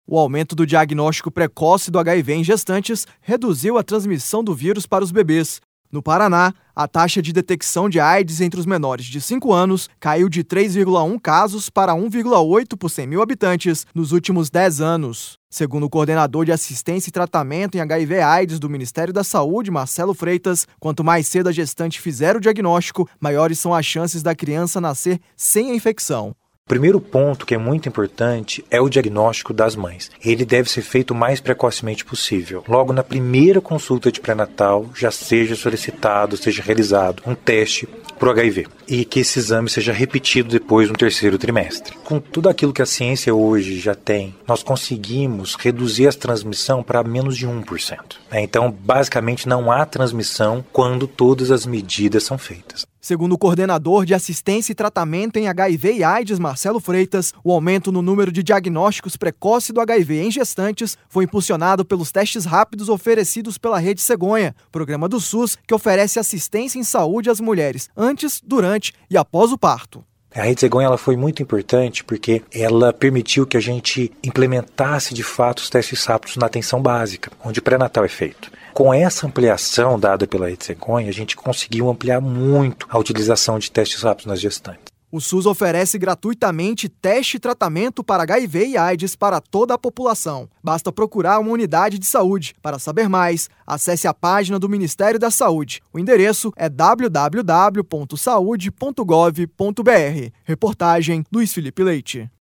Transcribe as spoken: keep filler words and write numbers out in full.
O aumento do diagnóstico precoce do H I V em gestantes reduziu a transmissão do vírus para os bebês. No Paraná, a taxa de detecção de AIDS entre os menores de cinco anos caiu de três vírgula um casos para um vírgula oito por cem mil habitantes nos últimos dez anos. Segundo o coordenador de assistência e tratamento em H I V AIDS do Ministério da Saúde, Marcelo Freitas, quanto mais cedo a gestante fizer o diagnóstico, maiores são as chances da criança nascer sem a infecção. O primeiro ponto que é muito importante é o diagnóstico das mães. Ele deve ser feito o mais precocemente possível. Logo na primeira consulta de pré-natal já seja solicitado, seja realizado um teste para o H I V e que esse exame seja repetido depois no terceiro trimestre. Com tudo aquilo que a ciência hoje já tem, nós conseguimos reduzir a transmissão para menos de um por cento. Então, basicamente, não há transmissão quando todas as medidas são feitas. Segundo o coordenador de assistência e tratamento em H I V e AIDS, Marcelo Freitas, o aumento no número de diagnósticos precoces do H I V em gestantes foi impulsionado pelos testes rápidos oferecidos pela Rede Cegonha, programa do SUS que oferece assistência em saúde às mulheres antes, durante e após o parto. A Rede Cegonha ela foi muito importante porque ela permitiu que a gente implementasse de fato os testes rápidos na atenção básica, onde o pré-natal é feito. Com essa ampliação dada pela Rede Cegonha, a gente conseguiu ampliar muito a utilização de testes rápidos nas gestantes. O SUS oferece gratuitamente teste e tratamento para H I V e AIDS para toda a população. Basta procurar uma unidade de saúde. Para saber mais, acesse a página do Ministério da Saúde. O endereço é w w w ponto saude ponto gov ponto b r. Reportagem Luiz Felipe Leite.